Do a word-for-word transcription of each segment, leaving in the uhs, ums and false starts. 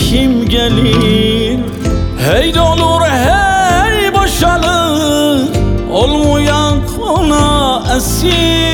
kim gelir? Hey olur hey boşalır, olmayan ona esir.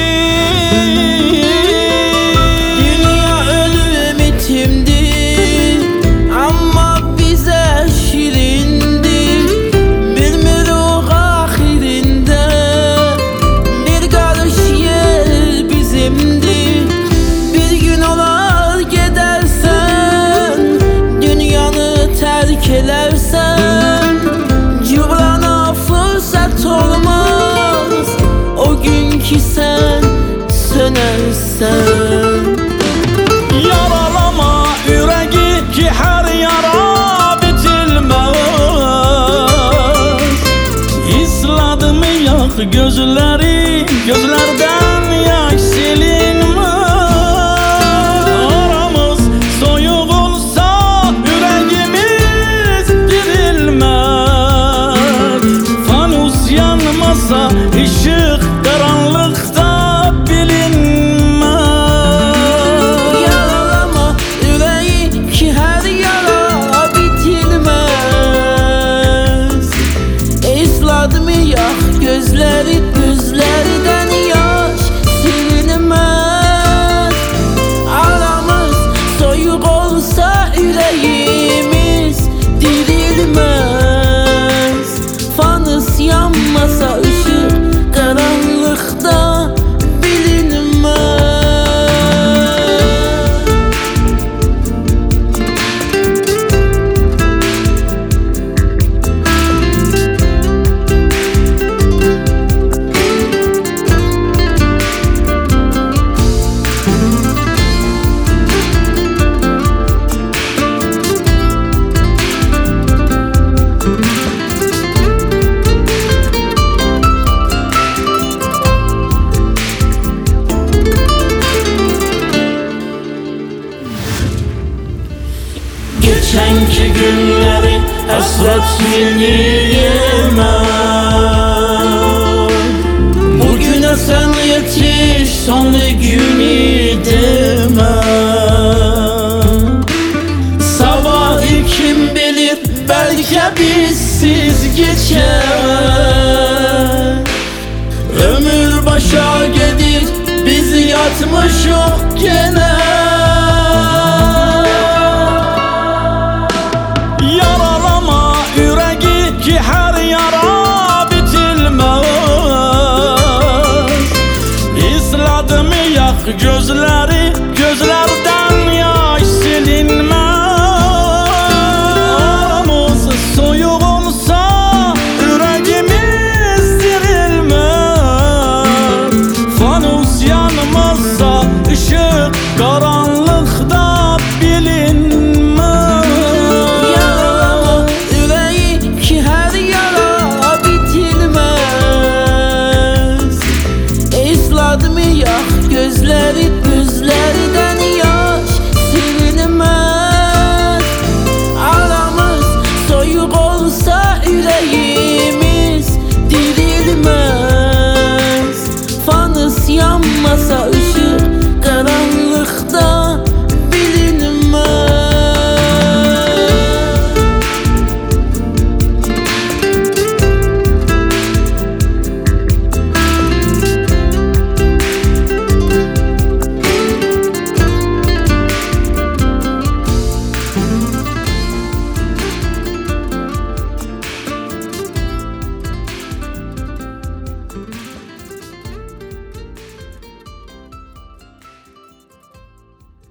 Dünya ölüm itimdir ama bize şirindir. Bilmirik ahirinde bir karış yer bizimdir. Bir gün olar gidersen, dünyanı terk edersen, cıvrana fırsat olmaz o gün ki sen sönersen. Yaralama yüreği ki her yara bitilmez. İsladı mı yak gözleri, gözlerden yaş silinmez. Aramız soyuk olsa yüreğimiz dirilmez. Fanus yanmasa ışık karanlıkta bilinmez. Yaralama yüreği ki her yara bitilmez. Isladı mı yak gözleri, gözlerden yaş silinmez. Aramız soyuk olsa yüreğimiz dirilmez. Fanus yanmasa ışık karanlıkta bilinmez. Geçenki günleri hasret silmeyemem. Bugüne sen yetiş, sonlu günü demem. Sabahı kim bilir, belki bizsiz geçer. Ömür başa gelir, biz yatmışık gene.